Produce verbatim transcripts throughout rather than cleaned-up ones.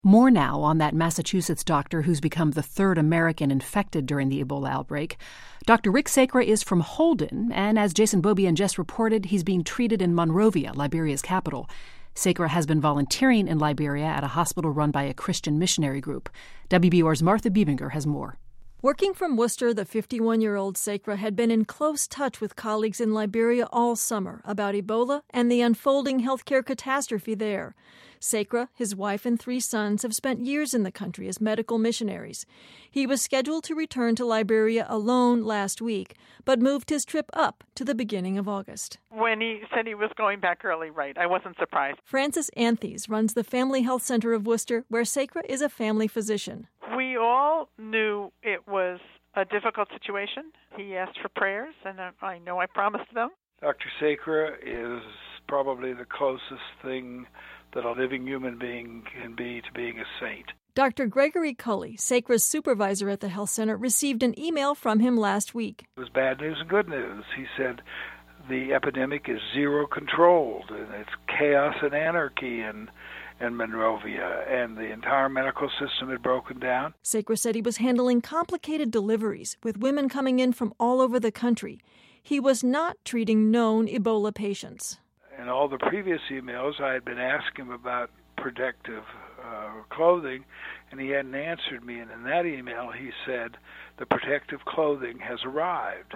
More now on that Massachusetts doctor who's become the third American infected during the Ebola outbreak. Doctor Rick Sacre is from Holden, and as Jason Beaubien just reported, he's being treated in Monrovia, Liberia's capital. Sacre has been volunteering in Liberia at a hospital run by a Christian missionary group. W B O R's Martha Biebinger has more. Working from Worcester, the fifty-one-year-old Sacre had been in close touch with colleagues in Liberia all summer about Ebola and the unfolding healthcare catastrophe there. Sacre, his wife, and three sons have spent years in the country as medical missionaries. He was scheduled to return to Liberia alone last week, but moved his trip up to the beginning of August. When he said he was going back early, right, I wasn't surprised. Francis Anthes runs the Family Health Center of Worcester, where Sacre is a family physician. We all knew it was a difficult situation. He asked for prayers, and I know I promised them. Doctor Sacre is probably the closest thing that a living human being can be to being a saint. Doctor Gregory Cully, Sacre's supervisor at the health center, received an email from him last week. It was bad news and good news. He said the epidemic is zero controlled, and it's chaos and anarchy in, in Monrovia, and the entire medical system had broken down. Sacre said he was handling complicated deliveries with women coming in from all over the country. He was not treating known Ebola patients. In all the previous emails, I had been asking him about protective uh, clothing, and he hadn't answered me. And in that email, he said the protective clothing has arrived.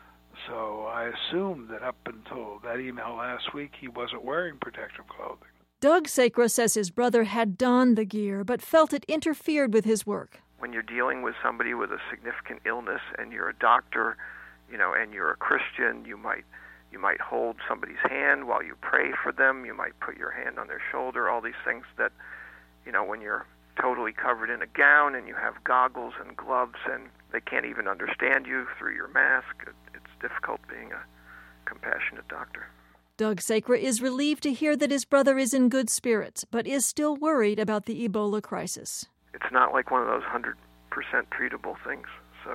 So I assumed that up until that email last week, he wasn't wearing protective clothing. Doug Sacre says his brother had donned the gear, but felt it interfered with his work. When you're dealing with somebody with a significant illness and you're a doctor, you know, and you're a Christian, you might You might hold somebody's hand while you pray for them. You might put your hand on their shoulder, all these things that, you know, when you're totally covered in a gown and you have goggles and gloves and they can't even understand you through your mask, it's difficult being a compassionate doctor. Doug Sacre is relieved to hear that his brother is in good spirits, but is still worried about the Ebola crisis. It's not like one of those one hundred percent treatable things, so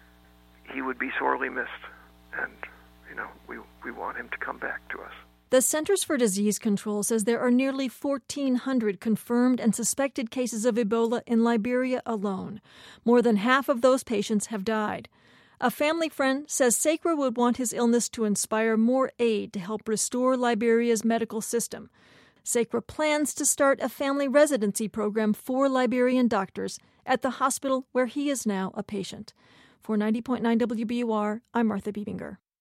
he would be sorely missed, and You know, we, we want him to come back to us. The Centers for Disease Control says there are nearly fourteen hundred confirmed and suspected cases of Ebola in Liberia alone. More than half of those patients have died. A family friend says Sacre would want his illness to inspire more aid to help restore Liberia's medical system. Sacre plans to start a family residency program for Liberian doctors at the hospital where he is now a patient. For ninety point nine W B U R, I'm Martha Biebinger.